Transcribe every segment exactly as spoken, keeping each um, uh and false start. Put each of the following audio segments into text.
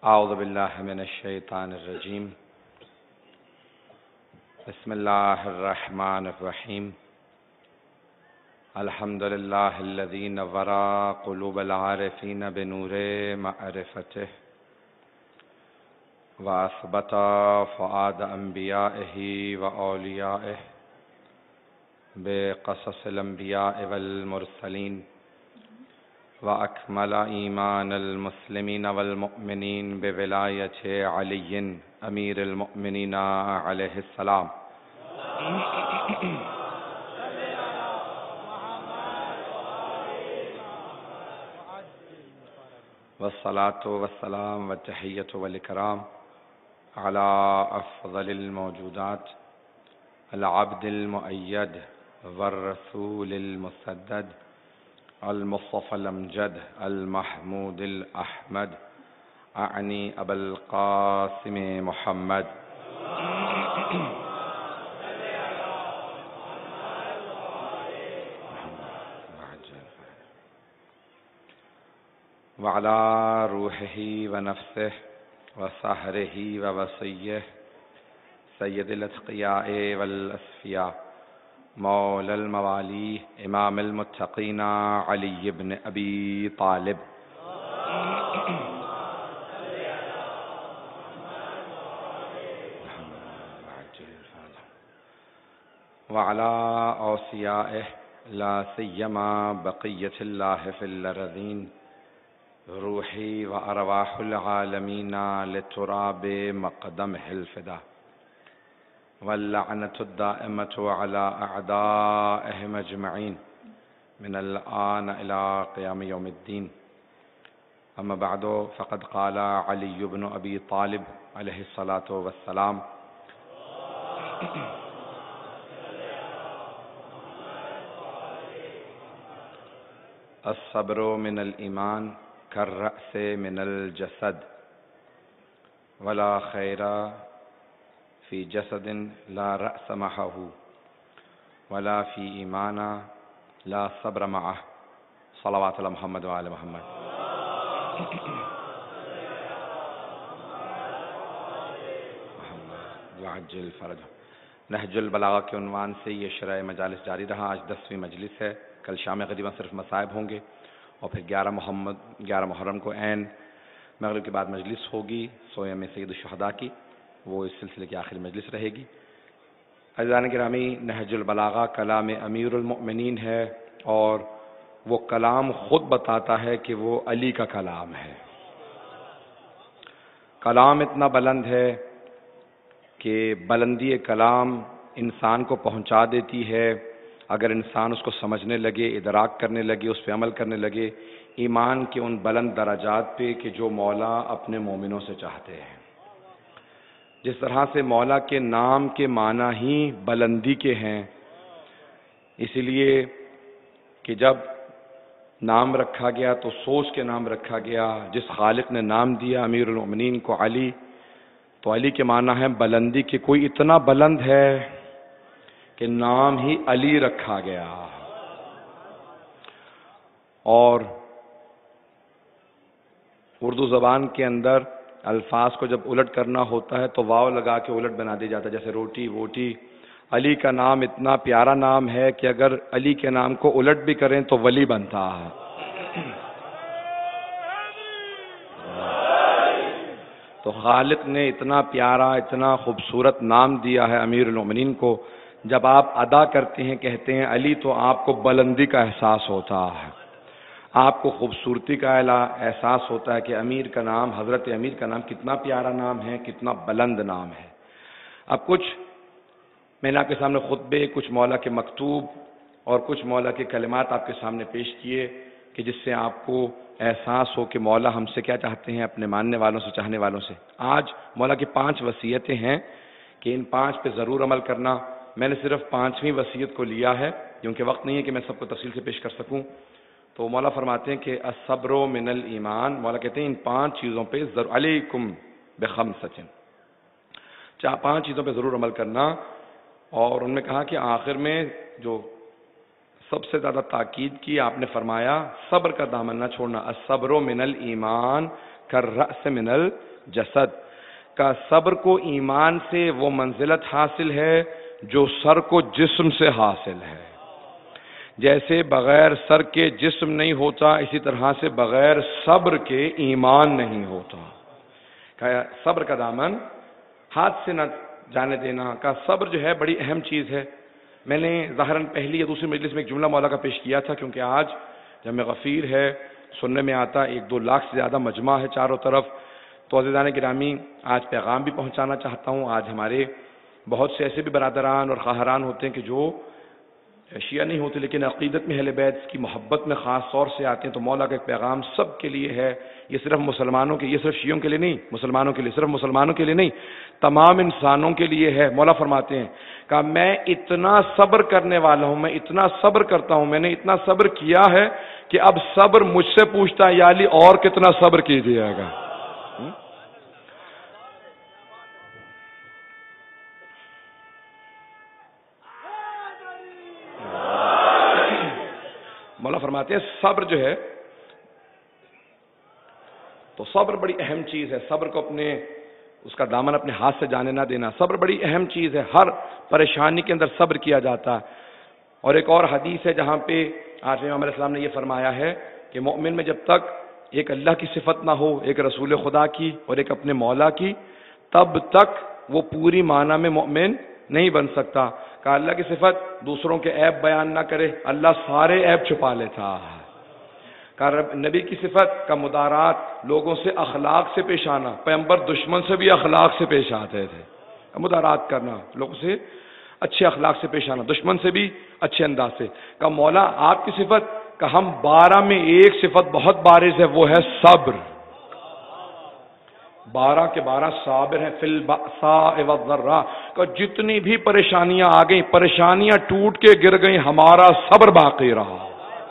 اعوذ باللہ من الشیطان الرجیم بسم اللہ الرحمن الرحیم الحمد للہ الذی نور قلوب العارفین بنور معرفتہ واثبت فؤاد انبیائہ واولیائہ بقصص الانبیاء والمرسلین وأكمل إيمان المسلمين والمؤمنين بولاية علي أمير المؤمنين عليه السلام والصلاة والسلام والتحية والإكرام على أفضل الموجودات العبد المؤيد والرسول المسدد المصطفى الأمجد المحمود الأحمد أعني أبا القاسم محمد وعلى روحه ونفسه وسحره ووصيه سيد الأتقياء والأصفياء مولا الموالي امام المتقين علي بن ابي طالب وعلى اوصيائه لا سيما بقية الله في الأرضين روحي وارواح العالمين لتراب مقدمه الفدا واللعنة الدائمة على أعدائهم أجمعين من الآن إلى قيام يوم الدين أما بعد فقد قال علي بن أبي طالب عليه الصلاة والسلام الصبر من الإيمان كالرأس من الجسد ولا خير في جسد لا رأس معه ولا في إيمان لا صبر معه صلوات على محمد وآل محمد وعجل فرجہ۔ نہج البلاغہ کے عنوان سے یہ شرح مجالس جاری رہا۔ آج دسویں مجلس ہے، کل شام غریباً صرف مصائب ہوں گے اور پھر گیارہ محمد گیارہ محرم کو عین مغرب کے بعد مجلس ہوگی سویم سید الشہداء کی، وہ اس سلسلے کی آخری مجلس رہے گی۔ عزیزان گرامی، نہج البلاغہ کلام امیر المؤمنین ہے اور وہ کلام خود بتاتا ہے کہ وہ علی کا کلام ہے۔ کلام اتنا بلند ہے کہ بلندی کلام انسان کو پہنچا دیتی ہے، اگر انسان اس کو سمجھنے لگے، ادراک کرنے لگے، اس پہ عمل کرنے لگے، ایمان کے ان بلند درجات پہ کہ جو مولا اپنے مومنوں سے چاہتے ہیں۔ جس طرح سے مولا کے نام کے معنی ہی بلندی کے ہیں، اسی لیے کہ جب نام رکھا گیا تو سوچ کے نام رکھا گیا۔ جس خالق نے نام دیا امیر المؤمنین کو علی، تو علی کے معنی ہے بلندی، کہ کوئی اتنا بلند ہے کہ نام ہی علی رکھا گیا۔ اور اردو زبان کے اندر الفاظ کو جب الٹ کرنا ہوتا ہے تو واو لگا کے الٹ بنا دیا جاتا ہے، جیسے روٹی ووٹی۔ علی کا نام اتنا پیارا نام ہے کہ اگر علی کے نام کو الٹ بھی کریں تو ولی بنتا ہے۔ تو خالق نے اتنا پیارا، اتنا خوبصورت نام دیا ہے امیر المؤمنین کو، جب آپ ادا کرتے ہیں، کہتے ہیں علی، تو آپ کو بلندی کا احساس ہوتا ہے، آپ کو خوبصورتی کا احساس ہوتا ہے کہ امیر کا نام، حضرت امیر کا نام کتنا پیارا نام ہے، کتنا بلند نام ہے۔ اب کچھ میں نے آپ کے سامنے خطبے، کچھ مولا کے مکتوب اور کچھ مولا کے کلمات آپ کے سامنے پیش کیے کہ جس سے آپ کو احساس ہو کہ مولا ہم سے کیا چاہتے ہیں، اپنے ماننے والوں سے، چاہنے والوں سے۔ آج مولا کی پانچ وصیتیں ہیں کہ ان پانچ پہ ضرور عمل کرنا۔ میں نے صرف پانچویں وصیت کو لیا ہے کیونکہ وقت نہیں ہے کہ میں سب کو تفصیل سے پیش کر سکوں۔ تو مولا فرماتے ہیں کہ الصبر من الایمان، مولا کہتے ہیں ان پانچ چیزوں پہ ضرور علیکم بخمسۃ، چاہ پانچ چیزوں پہ ضرور عمل کرنا۔ اور انہوں نے کہا کہ آخر میں جو سب سے زیادہ تاکید کی آپ نے فرمایا صبر کا دامن نہ چھوڑنا، الصبر من الایمان کالرأس من जसद का सब्र को ईमान से वो मंजिलत हासिल है जो सर को जिस्म से हासिल है। जैसे बगैर सर के जिस्म नहीं होता, इसी तरह से बगैर सब्र के ईमान नहीं होता। का सब्र का दामन हाथ से न जाने देना, का सब्र जो है बड़ी अहम चीज़ है। मैंने ज़ाहिरन पहली या दूसरी मजलिस में एक जुमला मौला का पेश किया था, क्योंकि आज जब गफ़ीर है सुनने में आता एक दो लाख से ज़्यादा मजमा है चारों तरफ, तो अज़ीज़ान गिरामी आज पैगाम भी पहुँचाना चाहता हूँ। आज हमारे बहुत से ऐसे भी बरादरान और ख़ाहरान होते हैं कि जो शिया नहीं होते लेकिन अक़ीदत में अहले बैत की मोहब्बत में ख़ास तौर से आते हैं। तो मौला का एक पैगाम सब के लिए है, ये सिर्फ मुसलमानों के, ये सिर्फ शियों के लिए नहीं, मुसलमानों के लिए, सिर्फ मुसलमानों के लिए नहीं, तमाम इंसानों के लिए है। मौला फरमाते हैं कि मैं इतना सब्र करने वाला हूँ, मैं इतना सब्र करता हूँ, मैंने इतना सब्र किया है कि अब सब्र मुझसे पूछता है, या अली और कितना सब्र कीजिएगा। मौला फरमाते हैं सब्र जो है, तो सब्र बड़ी अहम चीज है। सब्र को अपने, उसका दामन अपने हाथ से जाने ना देना, सब्र बड़ी अहम चीज है। हर परेशानी के अंदर सब्र किया जाता है। और एक और हदीस है जहां पे आज इमाम अलैहिस्सलाम ने यह फरमाया है कि मोमिन में जब तक एक अल्लाह की सिफत ना हो, एक रसूल खुदा की और एक अपने मौला की, तब तक वो पूरी माना में मोमिन नहीं बन सकता। का अल्लाह की सिफत दूसरों के ऐब बयान ना करे, अल्लाह सारे ऐब छुपा लेता है। का नबी की सिफत का मुदारात, लोगों से अखलाक से पेश आना, पैगंबर दुश्मन से भी अखलाक से पेश आते थे। मुदारात करना, लोगों से अच्छे अखलाक से पेश आना, दुश्मन से भी अच्छे अंदाज से। का मौला आपकी सिफत का हम बारह में एक सिफत बहुत बारिज है, वो है सब्र। बारह के बारह साबिर हैं फिल बअसा वज़र्रा। का जितनी भी परेशानियां आ गई, परेशानियां टूट के गिर गई, हमारा सब्र बाकी रहा।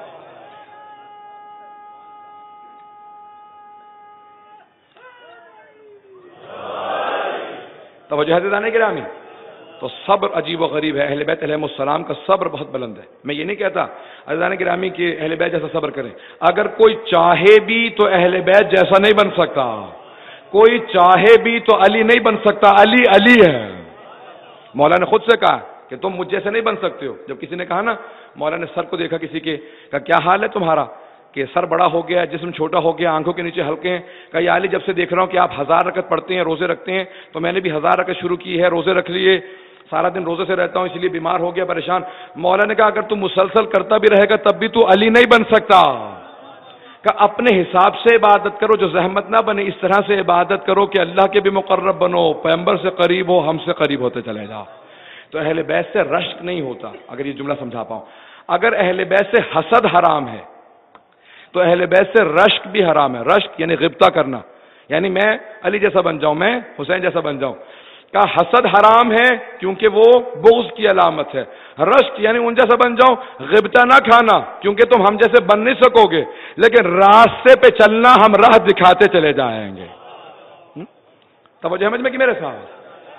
तवज्जो है दाने गिरामी। तो सब्र अजीब व गरीब है। अहले बैत अलैहिमुस्सलाम का सब्र बहुत बुलंद है। मैं ये नहीं कहता अज़ीज़ान गिरामी के अहले बैत जैसा सब्र करें, अगर कोई चाहे भी तो अहले बैत जैसा नहीं बन सकता, कोई चाहे भी तो अली नहीं बन सकता। अली अली है। मौला ने खुद से कहा कि तुम मुझ जैसे नहीं बन सकते हो। जब किसी ने कहा ना, मौला ने सर को देखा किसी के, कहा क्या हाल है तुम्हारा, कि सर बड़ा हो गया, जिस्म छोटा हो गया, आंखों के नीचे हल्के हैं। कहा या अली जब से देख रहा हूं कि आप हजार रकत पढ़ते हैं, रोजे रखते हैं, तो मैंने भी हजार रकत शुरू की है, रोजे रख लिए, सारा दिन रोजे से रहता हूं, इसलिए बीमार हो गया, परेशान। मौला ने कहा अगर तू मुसलसल करता भी रहेगा तब भी तू अली नहीं बन सकता। का अपने हिसाब से इबादत करो, जो जहमत ना बने, इस तरह से इबादत करो कि अल्लाह के भी मुकर्रब बनो, पैगंबर से करीब हो, हमसे करीब होते चले जाओ। तो अहले बैत से रश्क नहीं होता। अगर ये जुमला समझा पाऊं, अगर अहले बैत से हसद हराम है तो अहले बैत से रश्क भी हराम है। रश्क यानी गिब्ता करना, यानी मैं अली जैसा बन जाऊं, मैं हुसैन जैसा बन जाऊं। का हसद हराम है क्योंकि वो बुग़्ज़ की अलामत है। रश्क यानी उन जैसा बन जाओ, गिब्ता ना खाना क्योंकि तुम हम जैसे बन नहीं सकोगे, लेकिन रास्ते पे चलना, हम राह दिखाते चले जाएंगे। तवज्जो समझ में कि मेरे साथ।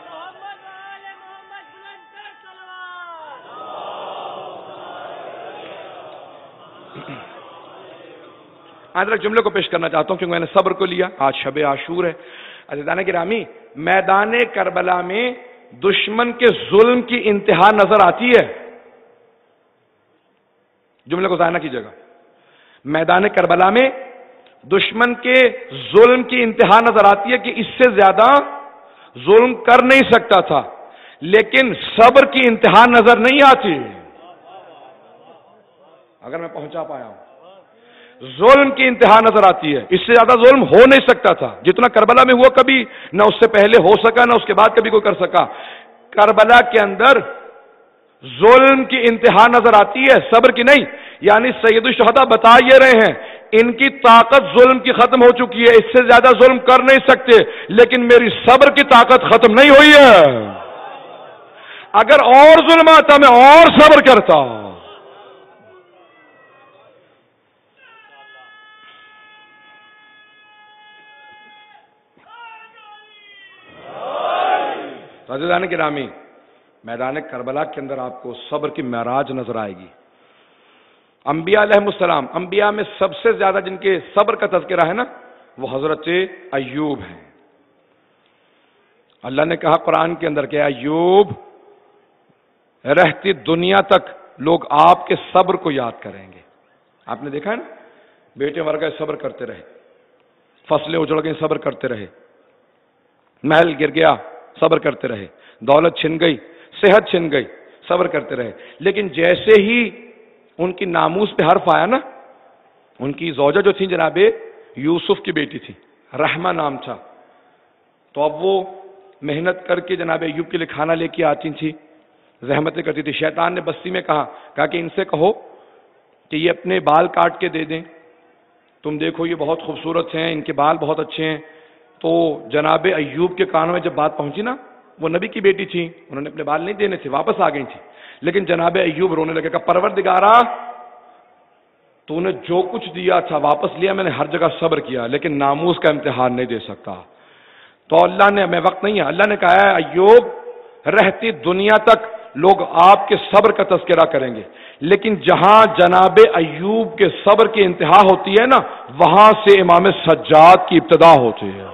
आज तक जुमले को पेश करना चाहता हूं क्योंकि मैंने सब्र को लिया। आज शब आशूर है। अज़ीज़ान गिरामी, मैदान करबला में दुश्मन के जुल्म की इंतहा नजर आती है। जुमले को ज़ाया ना कीजिएगा। मैदान करबला में दुश्मन के जुल्म की इंतहा नजर आती है कि इससे ज्यादा जुल्म कर नहीं सकता था, लेकिन सब्र की इंतहा नजर नहीं आती। अगर मैं पहुंचा पाया हूं, जुल्म की इंतहा नजर आती है, इससे ज्यादा जुल्म हो नहीं सकता था। जितना करबला में हुआ कभी ना उससे पहले हो सका, ना उसके बाद कभी कोई कर सका। करबला के अंदर जुल्म की इंतहा नजर आती है, सब्र की नहीं। यानी सैयदुल शुहदा बता ये रहे हैं, इनकी ताकत जुल्म की खत्म हो चुकी है, इससे ज्यादा जुल्म कर नहीं सकते, लेकिन मेरी सब्र की ताकत खत्म नहीं हुई है। अगर और जुल्म आता मैं और सब्र करता। अज़ीज़ान गिरामी, मैदान करबला के अंदर आपको सब्र की महराज नजर आएगी। अंबिया अलैहिमुस्सलाम, अंबिया में सबसे ज्यादा जिनके सब्र का तज़किरा है ना, वो हजरत अय्यूब हैं। اللہ نے کہا قرآن کے اندر کہ ایوب رہتی دنیا تک لوگ آپ کے صبر کو یاد کریں گے. آپ نے دیکھا ہے نا, بیٹے مر گئے صبر کرتے رہے, فصلیں اجڑ گئی صبر کرتے رہے, محل گر گیا صبر کرتے رہے, دولت چھن گئی, صحت چھن گئی, صبر کرتے رہے. لیکن جیسے ہی ان کی ناموس پہ حرف آیا نا, ان کی زوجہ جو تھی جناب یوسف کی بیٹی تھی, رحمہ نام تھا, تو اب وہ محنت کر کے جناب ایوب کے لیے کھانا لے کے آتی تھی, زحمتیں کرتی تھی. شیطان نے بستی میں کہا کہا کہ ان سے کہو کہ یہ اپنے بال کاٹ کے دے دیں, تم دیکھو یہ بہت خوبصورت ہیں, ان کے بال بہت اچھے ہیں. تو جناب ایوب کے کانوں میں جب بات پہنچی نا, وہ نبی کی بیٹی تھی, انہوں نے اپنے بال نہیں دینے تھے, واپس آ گئی تھی. لیکن جناب ایوب رونے لگے, کہ پروردگارا تو نے جو کچھ دیا تھا واپس لیا, میں نے ہر جگہ صبر کیا, لیکن ناموس کا امتحان نہیں دے سکتا. تو اللہ نے, میں وقت نہیں ہے, اللہ نے کہا ہے ایوب رہتی دنیا تک لوگ آپ کے صبر کا تذکرہ کریں گے, لیکن جہاں جناب ایوب کے صبر کی انتہا ہوتی ہے نا, وہاں سے امام سجاد کی ابتدا ہوتی ہے.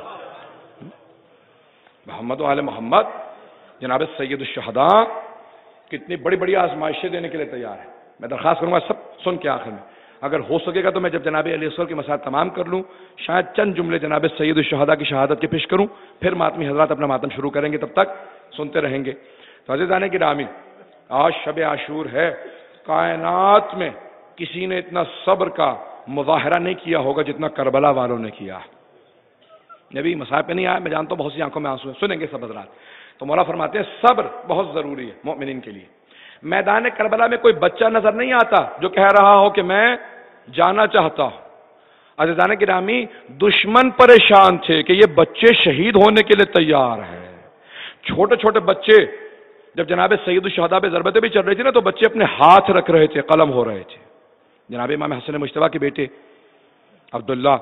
محمد و آل محمد جناب سید الشہداء کتنی بڑی بڑی آزمائشیں دینے کے لیے تیار ہے. میں درخواست کروں گا سب سن کے آخر میں, اگر ہو سکے گا تو میں جب جناب علیہ السلام کی مسائل تمام کر لوں, شاید چند جملے جناب سید الشہداء کی شہادت کے پیش کروں, پھر ماتمی حضرات اپنا ماتم شروع کریں گے, تب تک سنتے رہیں گے. تو عزیزان گرامی, آج شب عاشور ہے, کائنات میں کسی نے اتنا صبر کا مظاہرہ نہیں کیا ہوگا جتنا کربلا والوں نے کیا. نبی مصائب پہ نہیں آیا, میں جانتا ہوں بہت سی آنکھوں میں آنسو ہیں, سنیں گے سب حضرات. تو مولا فرماتے ہیں صبر بہت ضروری ہے مومنین کے لیے. میدان کربلا میں کوئی بچہ نظر نہیں آتا جو کہہ رہا ہو کہ میں جانا چاہتا ہوں. عزیزان گرامی, دشمن پریشان تھے کہ یہ بچے شہید ہونے کے لیے تیار ہیں. چھوٹے چھوٹے بچے جب جناب سید الشہداء پہ ضربتیں بھی چل رہی تھی نا, تو بچے اپنے ہاتھ رکھ رہے تھے, قلم ہو رہے تھے. جناب امام حسن مجتبیٰ کے بیٹے عبداللہ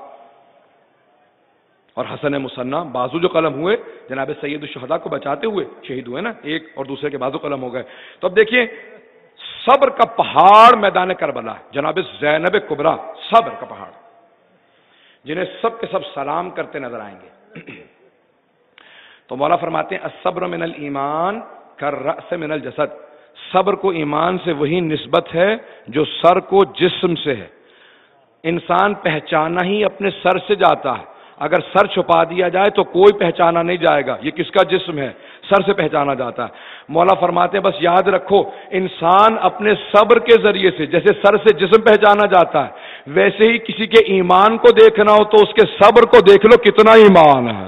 اور حسن مصنع بازو جو قلم ہوئے, جناب سید الشہداء کو بچاتے ہوئے شہید ہوئے نا, ایک اور دوسرے کے بازو قلم ہو گئے. تو اب دیکھیے صبر کا پہاڑ میدان کربلا, جناب زینب کبریٰ صبر کا پہاڑ, جنہیں سب کے سب سلام کرتے نظر آئیں گے. تو مولا فرماتے ہیں الصبر من الایمان کالرأس من الجسد, صبر کو ایمان سے وہی نسبت ہے جو سر کو جسم سے ہے. انسان پہچانا ہی اپنے سر سے جاتا ہے, اگر سر چھپا دیا جائے تو کوئی پہچانا نہیں جائے گا یہ کس کا جسم ہے, سر سے پہچانا جاتا ہے. مولا فرماتے ہیں بس یاد رکھو, انسان اپنے صبر کے ذریعے سے جیسے سر سے جسم پہچانا جاتا ہے, ویسے ہی کسی کے ایمان کو دیکھنا ہو تو اس کے صبر کو دیکھ لو کتنا ایمان ہے.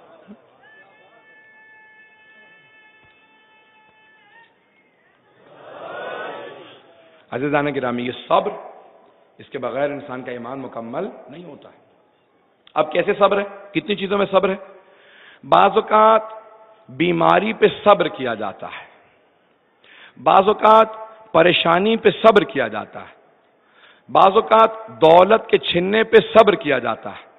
عزیزان گرامی, یہ صبر, اس کے بغیر انسان کا ایمان مکمل نہیں ہوتا ہے. اب کیسے صبر ہے, کتنی چیزوں میں صبر ہے. بعض اوقات بیماری پہ صبر کیا جاتا ہے, بعض اوقات پریشانی پہ صبر کیا جاتا ہے, بعض اوقات دولت کے چھننے پہ صبر کیا جاتا ہے,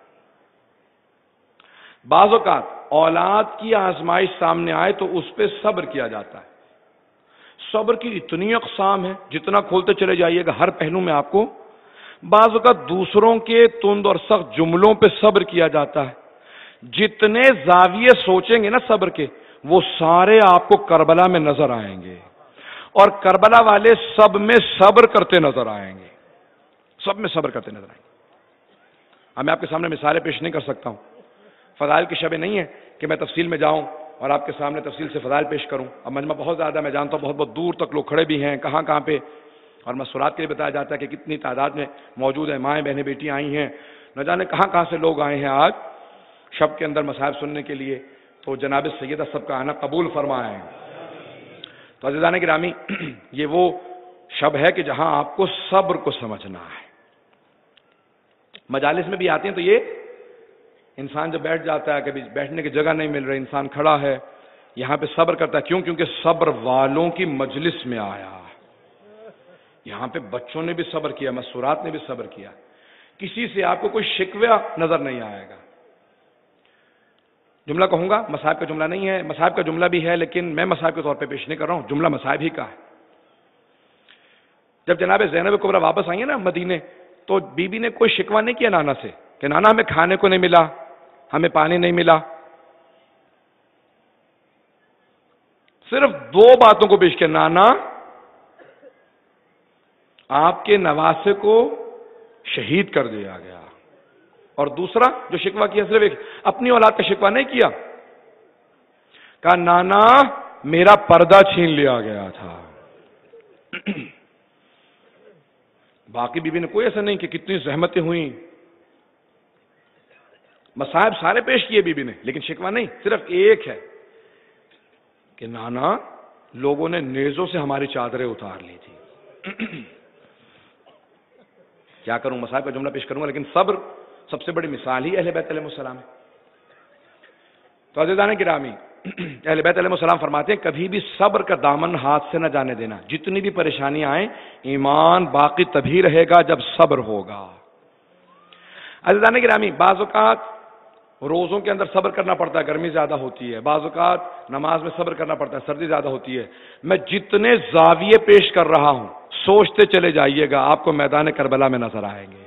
بعض اوقات اولاد کی آزمائش سامنے آئے تو اس پہ صبر کیا جاتا ہے. صبر کی اتنی اقسام ہے, جتنا کھولتے چلے جائیے گا ہر پہلو میں آپ کو. بعض اوقات دوسروں کے تند اور سخت جملوں پہ صبر کیا جاتا ہے. جتنے زاویے سوچیں گے نا صبر کے, وہ سارے آپ کو کربلا میں نظر آئیں گے, اور کربلا والے سب میں صبر کرتے نظر آئیں گے, سب میں صبر کرتے نظر آئیں گے. اب میں آپ کے سامنے مثالیں پیش نہیں کر سکتا ہوں, فضائل کی شبیں نہیں ہے کہ میں تفصیل میں جاؤں اور آپ کے سامنے تفصیل سے فضائل پیش کروں. اب مجمع بہت زیادہ, میں جانتا ہوں بہت بہت دور تک لوگ کھڑے بھی ہیں, کہاں کہاں پہ, اور مسورات کے لیے بتایا جاتا ہے کہ کتنی تعداد میں موجود ہیں, مائیں بہنیں بیٹیاں آئی ہیں, نہ جانے کہاں کہاں سے لوگ آئے ہیں آج شب کے اندر مصائب سننے کے لیے. تو جناب سیدہ سب کا آنا قبول فرمائیں. تو عزیزان گرامی, یہ وہ شب ہے کہ جہاں آپ کو صبر کو سمجھنا ہے. مجالس میں بھی آتے ہیں تو یہ انسان جب بیٹھ جاتا ہے, کبھی بیٹھنے کی جگہ نہیں مل رہی, انسان کھڑا ہے, یہاں پہ صبر کرتا ہے. کیوں؟ کیونکہ صبر والوں کی مجلس میں آیا. یہاں پہ بچوں نے بھی صبر کیا, مسورات نے بھی صبر کیا, کسی سے آپ کو کوئی شکوہ نظر نہیں آئے گا. جملہ کہوں گا, مصائب کا جملہ نہیں ہے, مصائب کا جملہ بھی ہے لیکن میں مصائب کے طور پہ پیش نہیں کر رہا ہوں, جملہ مصائب ہی کا ہے. جب جناب زینب کبریٰ واپس آئی ہیں نا مدینے, تو بی بی نے کوئی شکوہ نہیں کیا نانا سے کہ نانا ہمیں کھانے کو نہیں ملا, ہمیں پانی نہیں ملا. صرف دو باتوں کو پیش کیا، نانا آپ کے نواسے کو شہید کر دیا گیا، اور دوسرا جو شکوہ کیا صرف ایک اپنی اولاد کا شکوہ نہیں کیا، کہا نانا میرا پردہ چھین لیا گیا تھا۔ باقی بی بی نے کوئی ایسا نہیں کہ کتنی زحمتیں ہوئیں، مصائب سارے پیش کیے بی بی نے، لیکن شکوہ نہیں، صرف ایک ہے کہ نانا لوگوں نے نیزوں سے ہماری چادریں اتار لی تھی۔ کیا کروں، مصائب کا جملہ پیش کروں گا، لیکن صبر سب سے بڑی مثال ہی اہل بیت علیہ السلام ہے۔ تو عزیزان گرامی، اہل بیت علیہ السلام فرماتے ہیں کبھی بھی صبر کا دامن ہاتھ سے نہ جانے دینا، جتنی بھی پریشانیاں آئیں ایمان باقی تبھی رہے گا جب صبر ہوگا۔ عزیزان گرامی، بعض اوقات روزوں کے اندر صبر کرنا پڑتا ہے، گرمی زیادہ ہوتی ہے، بعض اوقات نماز میں صبر کرنا پڑتا ہے، سردی زیادہ ہوتی ہے۔ میں جتنے زاویے پیش کر رہا ہوں سوچتے چلے جائیے گا، آپ کو میدان کربلا میں نظر آئیں گے۔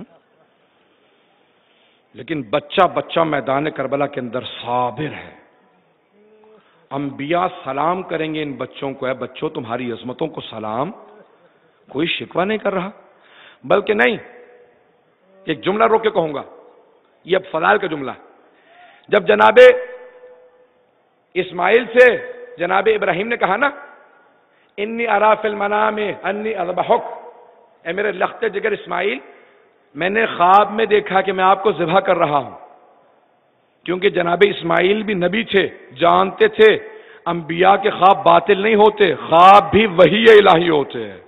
لیکن بچہ بچہ میدان کربلا کے اندر صابر ہے۔ انبیاء سلام کریں گے ان بچوں کو، اے بچوں تمہاری عظمتوں کو سلام، کوئی شکوہ نہیں کر رہا، بلکہ نہیں، ایک جملہ روک کے کہوں گا، یہ اب فضائل کا جملہ، جب جناب اسماعیل سے جناب ابراہیم نے کہا نا انی ارا فی المنام انی اذبحک، اے میرے لخت جگر اسماعیل میں نے خواب میں دیکھا کہ میں آپ کو ذبح کر رہا ہوں، کیونکہ جناب اسماعیل بھی نبی تھے، جانتے تھے انبیاء کے خواب باطل نہیں ہوتے، خواب بھی وحی الہی ہوتے ہیں۔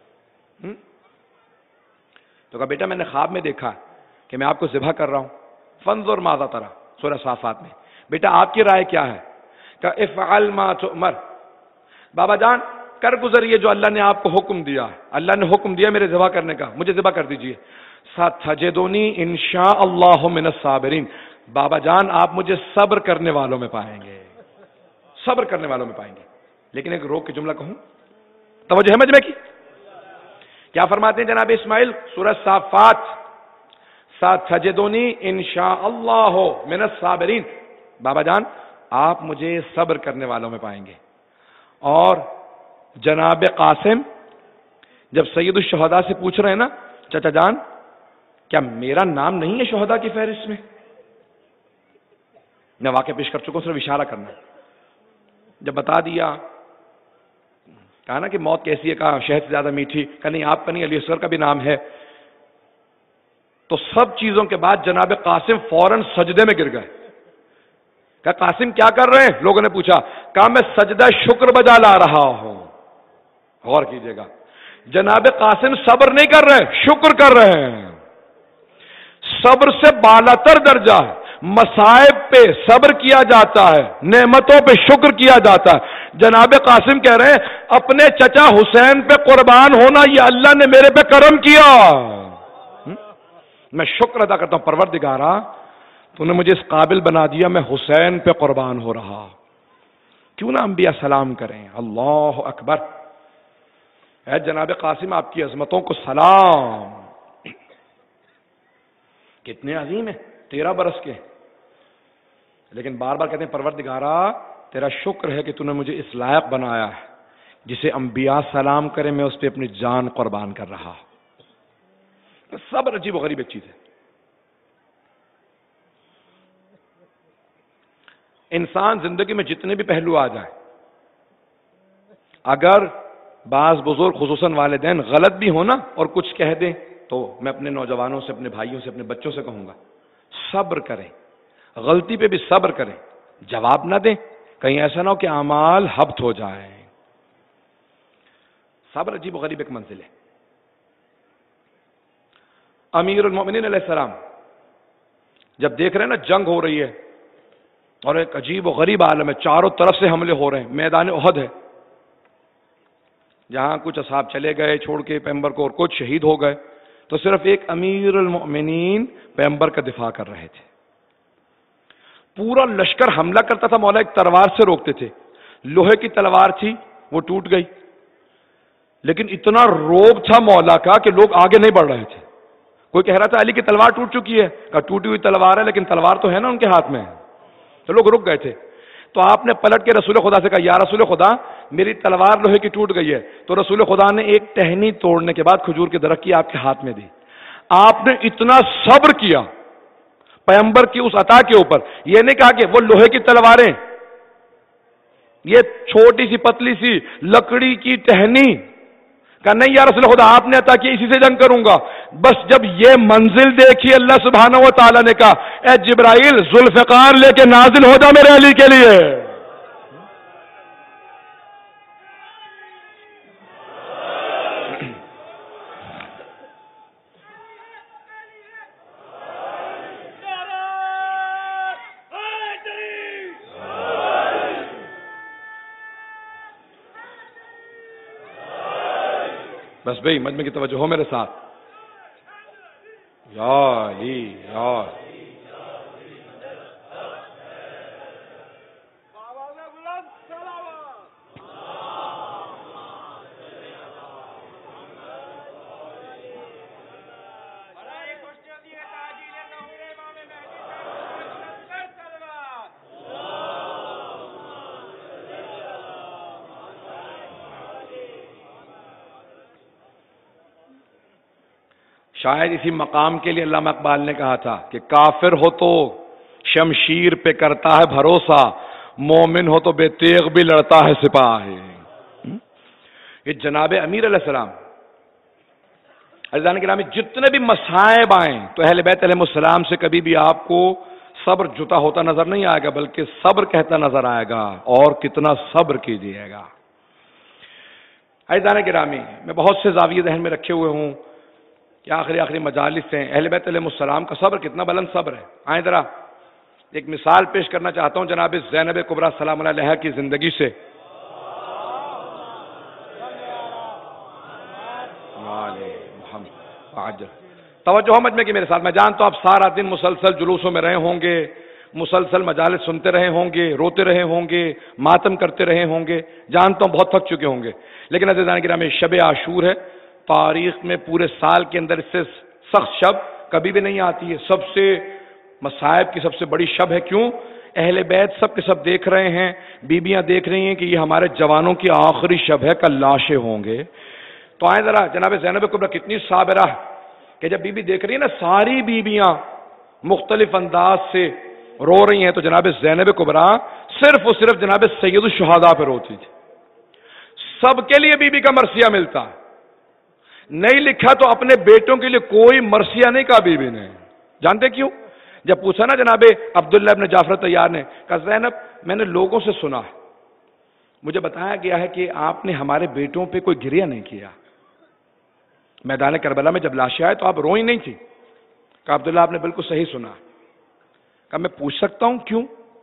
تو کہا بیٹا میں نے خواب میں دیکھا کہ میں آپ کو ذبح کر رہا ہوں، فانظر ماذا ترى، سورہ صافات میں، بیٹا آپ کی رائے کیا ہے؟ کہ افعل ما تؤمر، بابا جان کر گزریے جو اللہ نے آپ کو حکم دیا، اللہ نے حکم دیا میرے ذبح کرنے کا، مجھے ذبح کر دیجئے، ستجدنی انشاء اللہ من الصابرین، بابا جان آپ مجھے صبر کرنے والوں میں پائیں گے، صبر کرنے والوں میں پائیں گے۔ لیکن ایک روک کے جملہ کہوں، توجہ ہے مجمع کی، کیا فرماتے ہیں جناب اسماعیل؟ سورہ صافات، ستجدنی انشاء اللہ من الصابرین، بابا جان آپ مجھے صبر کرنے والوں میں پائیں گے۔ اور جناب قاسم جب سید الشہداء سے پوچھ رہے ہیں نا چچا جان کیا میرا نام نہیں ہے شہداء کی فہرست میں؟ میں واقعہ پیش کر چکا ہوں، صرف اشارہ کرنا، جب بتا دیا، کہا نا کہ موت کیسی ہے، کہا شہد سے زیادہ میٹھی، کہا نہیں آپ کا نہیں، علی اصغر کا بھی نام ہے۔ تو سب چیزوں کے بعد جناب قاسم فوراً سجدے میں گر گئے۔ کہا قاسم کیا کر رہے ہیں؟ لوگوں نے پوچھا، کہا میں سجدہ شکر بجا لا رہا ہوں۔ غور کیجئے گا، جناب قاسم صبر نہیں کر رہے، شکر کر رہے ہیں۔ صبر سے بالاتر درجہ ہے، مصائب پہ صبر کیا جاتا ہے، نعمتوں پہ شکر کیا جاتا ہے۔ جناب قاسم کہہ رہے ہیں اپنے چچا حسین پہ قربان ہونا یہ اللہ نے میرے پہ کرم کیا، میں شکر ادا کرتا ہوں، پروردگارا تو نے مجھے اس قابل بنا دیا میں حسین پہ قربان ہو رہا۔ کیوں نہ انبیاء سلام کریں، اللہ اکبر، اے جناب قاسم آپ کی عظمتوں کو سلام، کتنے عظیم ہیں، تیرہ برس کے، لیکن بار بار کہتے ہیں پروردگارا تیرا شکر ہے کہ تو نے مجھے اس لائق بنایا ہے جسے انبیاء سلام کریں میں اس پہ اپنی جان قربان کر رہا۔ صبر عجیب و غریب ایک چیز ہے۔ انسان زندگی میں جتنے بھی پہلو آ جائیں، اگر بعض بزرگ خصوصاً والدین غلط بھی ہونا اور کچھ کہہ دیں تو میں اپنے نوجوانوں سے، اپنے بھائیوں سے، اپنے بچوں سے کہوں گا صبر کریں، غلطی پہ بھی صبر کریں، جواب نہ دیں، کہیں ایسا نہ ہو کہ اعمال ہبط ہو جائیں۔ صبر عجیب و غریب ایک منزل ہے۔ امیر المومنین علیہ السلام جب دیکھ رہے ہیں نا جنگ ہو رہی ہے اور ایک عجیب و غریب عالم ہے، چاروں طرف سے حملے ہو رہے ہیں، میدان احد ہے، جہاں کچھ اصحاب چلے گئے چھوڑ کے پیغمبر کو اور کچھ شہید ہو گئے، تو صرف ایک امیر المؤمنین پیغمبر کا دفاع کر رہے تھے۔ پورا لشکر حملہ کرتا تھا، مولا ایک تلوار سے روکتے تھے، لوہے کی تلوار تھی وہ ٹوٹ گئی، لیکن اتنا روگ تھا مولا کا کہ لوگ آگے نہیں بڑھ رہے تھے۔ کوئی کہہ رہا تھا علی کی تلوار ٹوٹ چکی ہے، کہا ٹوٹی ہوئی تلوار ہے لیکن تلوار تو ہے نا ان کے ہاتھ میں، تو لوگ رک گئے تھے۔ تو آپ نے پلٹ کے رسول خدا سے کہا یا رسول خدا میری تلوار لوہے کی ٹوٹ گئی ہے، تو رسول خدا نے ایک ٹہنی توڑنے کے بعد کھجور کے درخت کی آپ کے ہاتھ میں دی. آپ نے اتنا صبر کیا پیغمبر کی اس عطا کے اوپر. یہ نہیں کہا کہ وہ لوہے کی تلواریں، یہ چھوٹی سی پتلی سی لکڑی کی ٹہنی، کہا نہیں یا رسول خدا آپ نے عطا کی اسی سے جنگ کروں گا. بس جب یہ منزل دیکھی اللہ سبحانہ و تعالی نے کہا اے جبرائیل ذوالفقار لے کے نازل ہو جا میرے علی کے لیے. بس بھائی مجمع کی توجہ ہو میرے ساتھ. یا علی یا شاید اسی مقام کے لیے علامہ اقبال نے کہا تھا کہ کافر ہو تو شمشیر پہ کرتا ہے بھروسہ، مومن ہو تو بے تیغ بھی لڑتا ہے سپاہ. یہ جناب امیر علیہ السلام عزیزان گرامی جتنے بھی مصائب آئیں تو اہل بیت علیہ السلام سے کبھی بھی آپ کو صبر جتا ہوتا نظر نہیں آئے گا، بلکہ صبر کہتا نظر آئے گا. اور کتنا صبر کیجیے گا. عزیزان گرامی میں بہت سے زاویے ذہن میں رکھے ہوئے ہوں کہ آخری آخری مجالس ہیں. اہل بیت علیہ السلام کا صبر کتنا بلند صبر ہے. آئیں ذرا ایک مثال پیش کرنا چاہتا ہوں جناب زینب کبریٰ سلام اللہ علیہا کی زندگی سے. توجہ ہو مجمع کی میرے ساتھ. میں جانتا ہوں آپ سارا دن مسلسل جلوسوں میں رہے ہوں گے، مسلسل مجالس سنتے رہے ہوں گے، روتے رہے ہوں گے، ماتم کرتے رہے ہوں گے، جانتا ہوں بہت تھک چکے ہوں گے. لیکن عزیزان گرامی شب عاشور ہے، تاریخ میں پورے سال کے اندر اس سے سخت شب کبھی بھی نہیں آتی ہے. سب سے مصائب کی سب سے بڑی شب ہے. کیوں؟ اہل بیت سب کے سب دیکھ رہے ہیں، بیویاں دیکھ رہی ہیں کہ یہ ہمارے جوانوں کی آخری شب ہے، کل لاشیں ہوں گے. تو آئیں ذرا جناب زینب کبریٰ کتنی صابرہ کہ جب بی بی دیکھ رہی ہے نا ساری بیویاں مختلف انداز سے رو رہی ہیں، تو جناب زینب کبریٰ صرف اور صرف جناب سید الشہداء پہ روتی تھی. سب کے لیے بی بی کا مرثیہ ملتا ہے. نہیں لکھا تو اپنے بیٹوں کے لیے کوئی مرثیہ نہیں کہا بی بی نے. جانتے کیوں؟ جب پوچھا نا جناب عبداللہ ابن جعفر طیار نے، کہا زینب میں نے لوگوں سے سنا ہے، مجھے بتایا گیا ہے کہ آپ نے ہمارے بیٹوں پہ کوئی گریہ نہیں کیا. میدان کربلا میں جب لاشیں آئے تو آپ روئی نہیں تھی. کہا عبداللہ آپ نے بالکل صحیح سنا. کہا میں پوچھ سکتا ہوں کیوں؟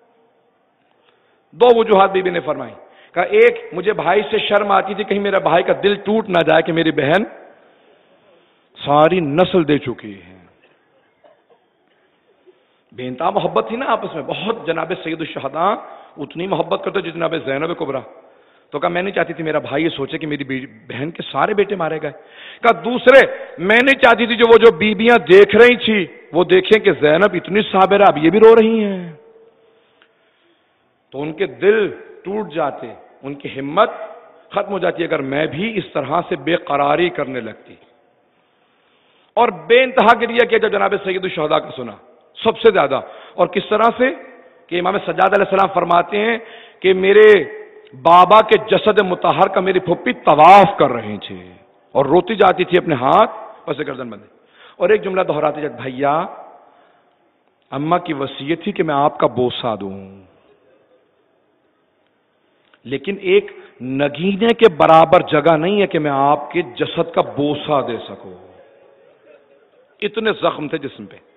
دو وجوہات بی بی نے فرمائی. کہا ایک، مجھے بھائی سے شرم آتی تھی کہیں میرا بھائی کا دل ٹوٹ نہ جائے کہ میری بہن ساری نسل دے چکی ہے. بے انتہا محبت تھی نا آپس میں، بہت. جناب سید الشہداء اتنی محبت کرتے جس جناب زینب کبریٰ. تو کہا میں نہیں چاہتی تھی میرا بھائی یہ سوچے کہ میری بہن کے سارے بیٹے مارے گئے. کہا دوسرے، میں نہیں چاہتی تھی جو وہ جو بیویاں دیکھ رہی تھی وہ دیکھیں کہ زینب اتنی صابرہ اب یہ بھی رو رہی ہیں، تو ان کے دل ٹوٹ جاتے، ان کی ہمت ختم ہو جاتی اگر میں بھی اس طرح سے بے قراری کرنے لگتی. اور بے انتہا گریہ کیا جب جناب سید الشہداء کا سنا سب سے زیادہ. اور کس طرح سے کہ امام سجاد علیہ السلام فرماتے ہیں کہ میرے بابا کے جسد مطہر کا میری پھپھی طواف کر رہی تھی اور روتی جاتی تھی اپنے ہاتھ پس گردن بندے. اور ایک جملہ دہراتی جب بھیا اماں کی وصیت تھی کہ میں آپ کا بوسہ دوں، لیکن ایک نگینے کے برابر جگہ نہیں ہے کہ میں آپ کے جسد کا بوسہ دے سکوں. اتنے زخم تھے جسم پہ،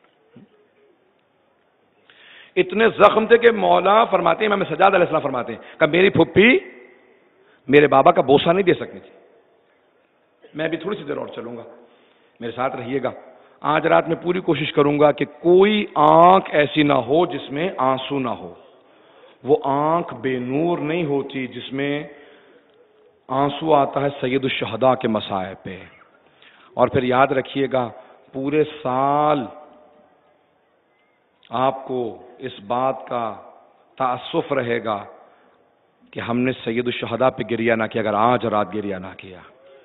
اتنے زخم تھے کہ مولا فرماتے ہیں، امام سجاد علیہ السلام فرماتے ہیں کہ میری پھپھی میرے بابا کا بوسہ نہیں دے سکتی تھی. میں بھی تھوڑی سی دیر اور چلوں گا، میرے ساتھ رہیے گا. آج رات میں پوری کوشش کروں گا کہ کوئی آنکھ ایسی نہ ہو جس میں آنسو نہ ہو. وہ آنکھ بے نور نہیں ہوتی جس میں آنسو آتا ہے سید الشہداء کے مصائب پہ. اور پھر یاد رکھیے گا پورے سال آپ کو اس بات کا تأسف رہے گا کہ ہم نے سید الشہداء پہ گریہ نہ کیا، اگر آج رات گریہ نہ کیا.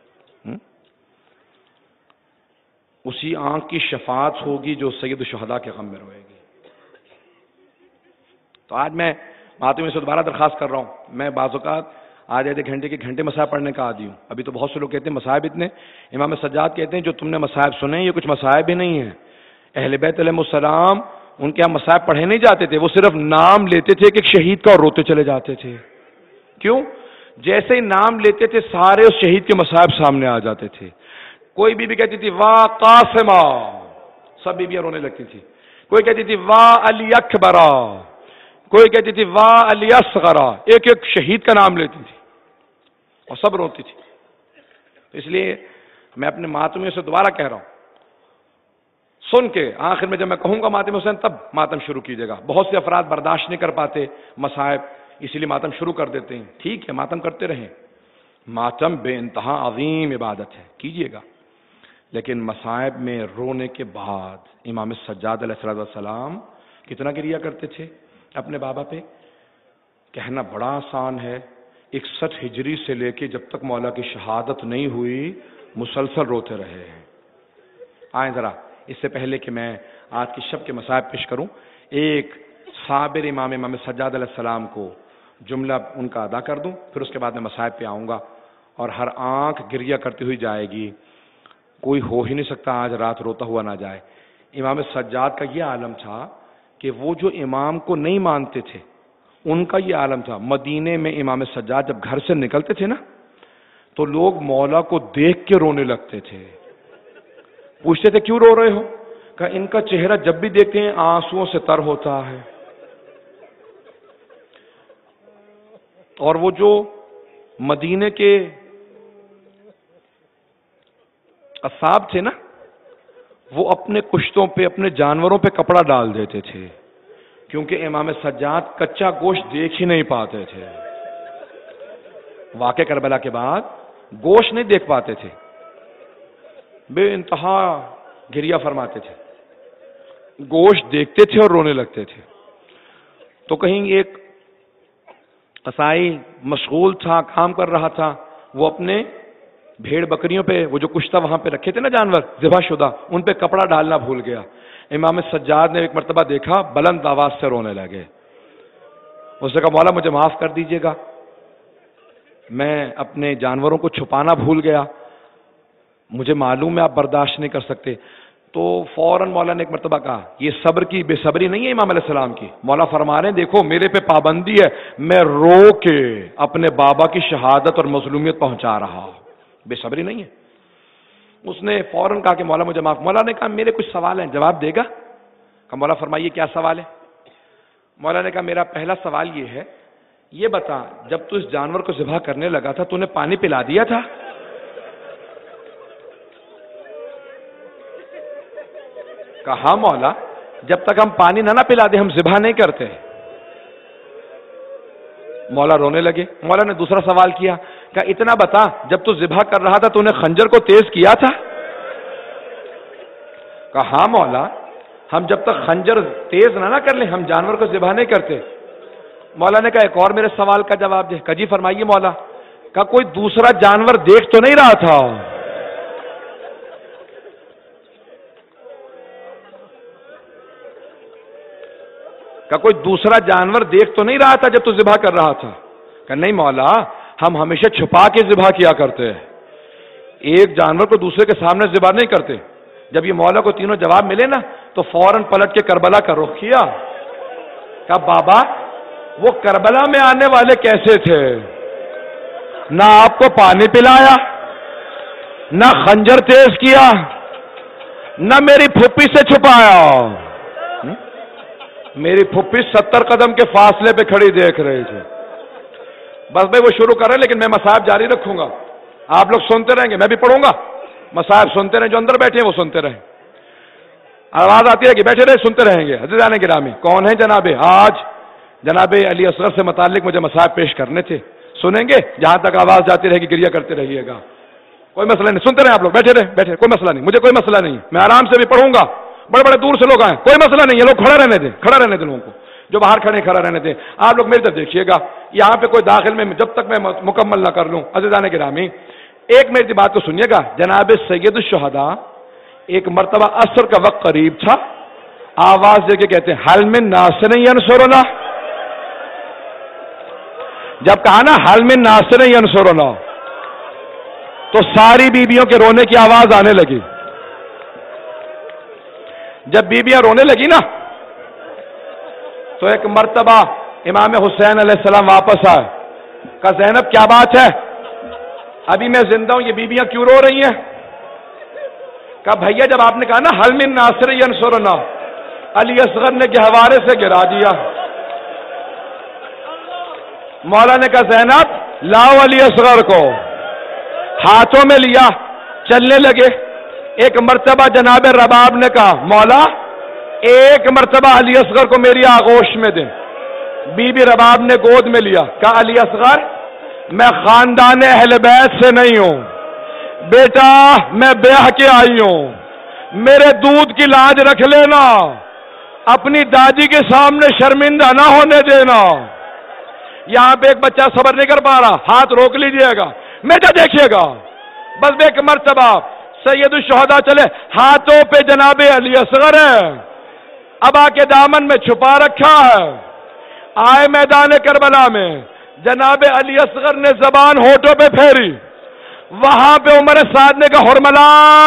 اسی آنکھ کی شفاعت ہوگی جو سید الشہداء کے غم میں روئے گی. تو آج میں ماتمی سے دوبارہ درخواست کر رہا ہوں، میں بعض اوقات آج آدھے گھنٹے کے گھنٹے مصائب پڑھنے کا عادی ہوں. ابھی تو بہت سے لوگ کہتے ہیں مصائب اتنے، امام سجاد کہتے ہیں جو تم نے مصائب سنے یہ کچھ مصائب ہی نہیں ہیں. اہل بیت علیہ السلام ان کے یہاں مصائب پڑھے نہیں جاتے تھے، وہ صرف نام لیتے تھے کہ ایک شہید کا اور روتے چلے جاتے تھے. کیوں؟ جیسے ہی نام لیتے تھے سارے اس شہید کے مصائب سامنے آ جاتے تھے. کوئی بی بی کہتی تھی واہ قاسمہ، سب بیویاں رونے لگتی تھی. کوئی کہتی تھی واہ علی اکبرہ، کوئی کہتی تھی واہ علی اصغرہ، ایک ایک شہید کا نام لیتی تھی اور سب روتی تھی. تو اس لیے میں اپنے ماتمیوں سے دوبارہ کہہ رہا ہوں، سن کے آخر میں جب میں کہوں گا ماتم حسین تب ماتم شروع کیجیے گا. بہت سے افراد برداشت نہیں کر پاتے مصائب، اسی لیے ماتم شروع کر دیتے ہیں. ٹھیک ہے، ماتم کرتے رہیں، ماتم بے انتہا عظیم عبادت ہے، کیجیے گا. لیکن مصائب میں رونے کے بعد امام سجاد علیہ السلام کتنا گریہ کرتے تھے اپنے بابا پہ. کہنا بڑا آسان ہے، اکسٹھ ہجری سے لے کے جب تک مولا کی شہادت نہیں ہوئی مسلسل روتے رہے ہیں. آئیں ذرا اس سے پہلے کہ میں آج کی شب کے مصائب پیش کروں، ایک صابر امام امام سجاد علیہ السلام کو جملہ ان کا ادا کر دوں، پھر اس کے بعد میں مصائب پہ آؤں گا اور ہر آنکھ گریہ کرتی ہوئی جائے گی. کوئی ہو ہی نہیں سکتا آج رات روتا ہوا نہ جائے. امام سجاد کا یہ عالم تھا کہ وہ جو امام کو نہیں مانتے تھے ان کا یہ عالم تھا. مدینے میں امام سجاد جب گھر سے نکلتے تھے نا تو لوگ مولا کو دیکھ کے رونے لگتے تھے. پوچھتے تھے کیوں رو رہے ہو؟ کہ ان کا چہرہ جب بھی دیکھتے ہیں آنسوؤں سے تر ہوتا ہے. اور وہ جو مدینے کے اصحاب تھے نا وہ اپنے کشتوں پہ اپنے جانوروں پہ کپڑا ڈال دیتے تھے کیونکہ امام سجاد کچا گوشت دیکھ ہی نہیں پاتے تھے. واقعہ کربلا کے بعد گوشت نہیں دیکھ پاتے تھے، بے انتہا گریہ فرماتے تھے. گوشت دیکھتے تھے اور رونے لگتے تھے. تو کہیں ایک قصائی مشغول تھا، کام کر رہا تھا، وہ اپنے بھیڑ بکریوں پہ وہ جو کشتہ وہاں پہ رکھے تھے نا جانور ذبح شدہ ان پہ کپڑا ڈالنا بھول گیا. امام سجاد نے ایک مرتبہ دیکھا، بلند آواز سے رونے لگے. اس نے کہا مولا مجھے معاف کر دیجیے گا، میں اپنے جانوروں کو چھپانا بھول گیا، مجھے معلوم ہے آپ برداشت نہیں کر سکتے. تو فوراً مولا نے ایک مرتبہ کہا یہ صبر کی بے صبری نہیں ہے امام علیہ السلام کی. مولا فرما رہے ہیں دیکھو میرے پہ پابندی ہے، میں رو کے اپنے بابا کی شہادت اور مظلومیت پہنچا رہا ہوں، بے صبری نہیں ہے. اس نے فوراً کہا کہ مولا مجھے معاف. مولا نے کہا میرے کچھ سوال ہیں، جواب دے گا؟ کہ مولا فرمائیے کیا سوال ہے؟ مولا نے کہا میرا پہلا سوال یہ ہے، یہ بتا جب تو اس جانور کو ذبح کرنے لگا تھا تو نے پانی پلا دیا تھا؟ کہا مولا جب تک ہم پانی نہ نہ پلا دیں ہم ذبح نہیں کرتے. مولا رونے لگے. مولا نے دوسرا سوال کیا کہ اتنا بتا جب تو ذبح کر رہا تھا تو نے خنجر کو تیز کیا تھا؟ کہا ہاں مولا ہم جب تک خنجر تیز نہ نہ کر لیں ہم جانور کو ذبح نہیں کرتے. مولا نے کہا ایک اور میرے سوال کا جواب دے. کہ جی فرمائیے مولا. کہ کوئی دوسرا جانور دیکھ تو نہیں رہا تھا؟ کہ کوئی دوسرا جانور دیکھ تو نہیں رہا تھا جب تو ذبح کر رہا تھا؟ کہ نہیں مولا ہم ہمیشہ چھپا کے ذبح کیا کرتے ہیں، ایک جانور کو دوسرے کے سامنے ذبح نہیں کرتے. جب یہ مولا کو تینوں جواب ملے نا تو فوراً پلٹ کے کربلا کا رخ کیا. کہا بابا وہ کربلا میں آنے والے کیسے تھے؟ نہ آپ کو پانی پلایا، نہ خنجر تیز کیا، نہ میری پھوپھی سے چھپایا. میری پھوپھی ستر قدم کے فاصلے پہ کھڑی دیکھ رہی تھی. بس بھائی وہ شروع کر رہے ہیں لیکن میں مصائب جاری رکھوں گا، آپ لوگ سنتے رہیں گے، میں بھی پڑھوں گا، مصائب سنتے رہیں، جو اندر بیٹھے ہیں وہ سنتے رہیں. آواز آتی ہے کہ بیٹھے رہے سنتے رہیں گے. عزیزان گرامی کون ہے جناب؟ آج جناب علی اصغر سے متعلق مجھے مصائب پیش کرنے تھے، سنیں گے جہاں تک آواز جاتی رہے گی گریہ کرتے رہیے گا، کوئی مسئلہ نہیں. سنتے رہیں آپ لوگ، بیٹھے رہے بیٹھے کوئی مسئلہ نہیں، مجھے کوئی مسئلہ نہیں، میں آرام سے بھی پڑھوں گا. بڑے بڑے دور سے لوگ آئیں کوئی مسئلہ نہیں ہے، لوگ کھڑا رہنے دیں، کھڑا رہنے دیں لوگوں کو. جو باہر کھڑے کھڑا رہنے تھے. آپ لوگ میری طرف دیکھیے گا, یہاں پہ کوئی داخل میں جب تک میں مکمل نہ کر لوں. عزیزان گرامی, ایک میری بات کو سنیے گا. جناب سید الشہداء ایک مرتبہ عصر کا وقت قریب تھا, آواز دے کے کہتے ہیں حل من ناصر ینصرنا. جب کہا نا حل من ناصر ینصرنا تو ساری بیویوں کے رونے کی آواز آنے لگی. جب بیویاں رونے لگی نا تو ایک مرتبہ امام حسین علیہ السلام واپس آئے. کہا زینب کیا بات ہے, ابھی میں زندہ ہوں, یہ بیویاں کیوں رو رہی ہیں؟ کہا بھیا جب آپ نے کہا نا حل من ناصر ینصرنا, علی اصغر نے گہوارے سے گرا دیا. مولا نے کہا زینب لاؤ علی اصغر کو. ہاتھوں میں لیا, چلنے لگے. ایک مرتبہ جناب رباب نے کہا مولا ایک مرتبہ علی اصغر کو میری آغوش میں دیں. بی بی رباب نے گود میں لیا. کہا علی اصغر میں خاندان اہل بیت سے نہیں ہوں بیٹا, میں بیاہ کے آئی ہوں, میرے دودھ کی لاج رکھ لینا, اپنی دادی کے سامنے شرمندہ نہ ہونے دینا. یہاں پہ ایک بچہ صبر نہیں کر پا رہا, ہاتھ روک لیجئے گا, میٹا دیکھیے گا. بس ایک مرتبہ سید الشہداء چلے, ہاتھوں پہ جناب علی اصغر ہے, ابا کے دامن میں چھپا رکھا ہے. آئے میدان کربلا میں, جناب علی اصغر نے زبان ہونٹوں پہ پھیری. وہاں پہ عمر سعد نے کہا حرملا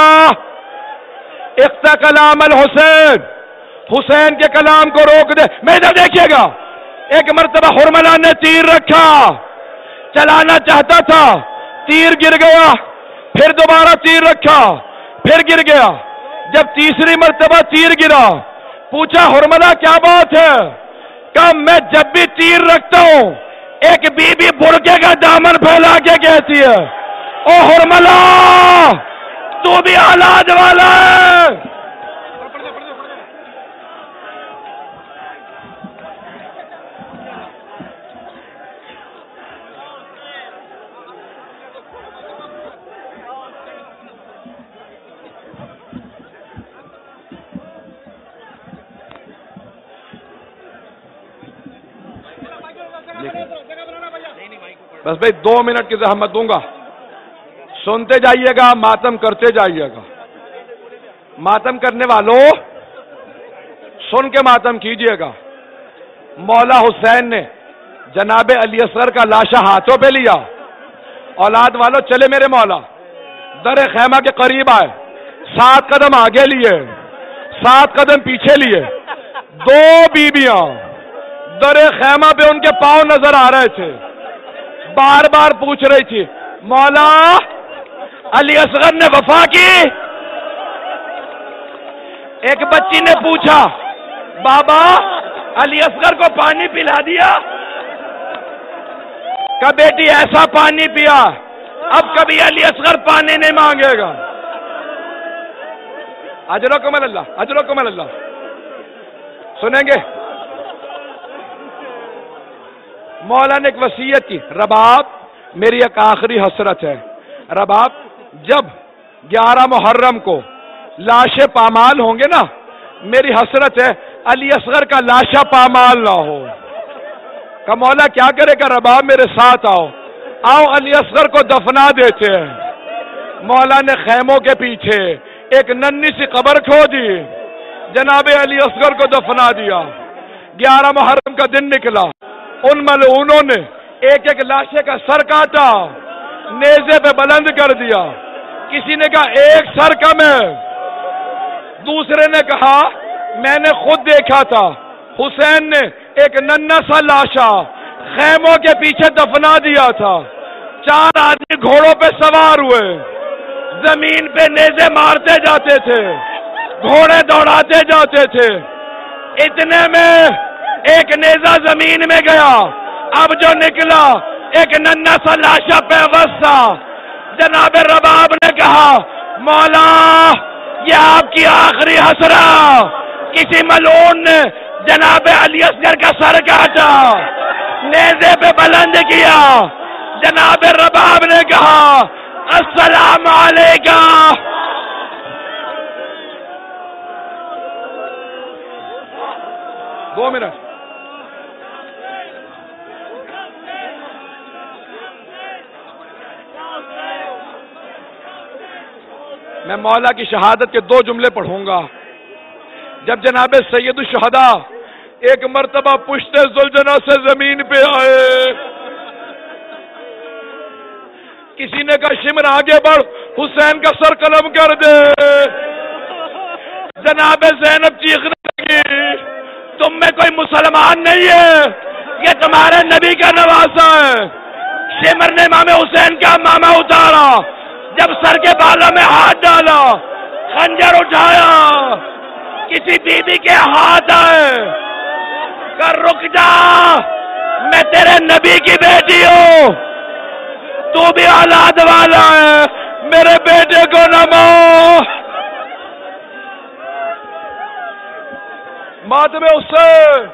اقتا کلام الحسین, حسین کے کلام کو روک دے. میدان دیکھیے گا, ایک مرتبہ حرملا نے تیر رکھا, چلانا چاہتا تھا, تیر گر گیا. پھر دوبارہ تیر رکھا, پھر گر گیا. جب تیسری مرتبہ تیر گرا, پوچھا حرملا کیا بات ہے؟ کہا میں جب بھی تیر رکھتا ہوں ایک بی بی برقعے کا دامن پھیلا کے کہتی ہے او حرملا تو بھی اولاد والا ہے. بس بھائی دو منٹ کی زحمت دوں گا, سنتے جائیے گا, ماتم کرتے جائیے گا. ماتم کرنے والوں سن کے ماتم کیجئے گا. مولا حسین نے جناب علی اصغر کا لاشا ہاتھوں پہ لیا. اولاد والوں چلے میرے مولا, در خیمہ کے قریب آئے, سات قدم آگے لیے, سات قدم پیچھے لیے. دو بیویاں در خیمہ پہ ان کے پاؤں نظر آ رہے تھے, بار بار پوچھ رہی تھی مولا علی اصغر نے وفا کی. ایک بچی نے پوچھا بابا علی اصغر کو پانی پلا دیا؟ کہ بیٹی ایسا پانی پیا اب کبھی علی اصغر پانی نہیں مانگے گا. اجرکم اللہ, اجرکم اللہ. سنیں گے مولا نے ایک وصیت کی, رباب میری ایک آخری حسرت ہے. رباب جب گیارہ محرم کو لاشیں پامال ہوں گے نا, میری حسرت ہے علی اصغر کا لاشا پامال نہ ہو. کہ مولا کیا کرے گا رباب, میرے ساتھ آؤ, آؤ علی اصغر کو دفنا دیتے ہیں. مولا نے خیموں کے پیچھے ایک ننھی سی قبر کھودی, جناب علی اصغر کو دفنا دیا. گیارہ محرم کا دن نکلا, ان ملعونوں نے ایک ایک لاشے کا سر کاٹا, نیزے پہ بلند کر دیا. کسی نے کہا ایک سر کم ہے, دوسرے نے کہا میں نے خود دیکھا تھا حسین نے ایک ننھا سا لاشا خیموں کے پیچھے دفنا دیا تھا. چار آدمی گھوڑوں پہ سوار ہوئے, زمین پہ نیزے مارتے جاتے تھے, گھوڑے دوڑاتے جاتے تھے. اتنے میں ایک نیزہ زمین میں گیا, اب جو نکلا ایک ننھا سا لاشا پیوست تھا. جناب رباب نے کہا مولا یہ آپ کی آخری حسرت. کسی ملعون نے جناب علی اصغر کا سر کاٹا, نیزے پہ بلند کیا. جناب رباب نے کہا السلام علیکم. دو منٹ میں مولا کی شہادت کے دو جملے پڑھوں گا. جب جناب سید الشہداء ایک مرتبہ پشت ذوالجناح سے زمین پہ آئے، کسی نے کہا شمر آگے بڑھ، حسین کا سر قلم کر دے. جناب زینب چیخنے لگی تم میں کوئی مسلمان نہیں ہے، یہ تمہارے نبی کا نواسا ہے. شمر نے امام حسین کا ماما اتارا، جب سر کے بالوں میں ہاتھ ڈالا، خنجر اٹھایا، کسی بی بی کے ہاتھ آئے کہ رک جا، میں تیرے نبی کی بیٹی ہوں، تو بھی اولاد والا ہے، میرے بیٹے کو نہ مار. ماتم حسین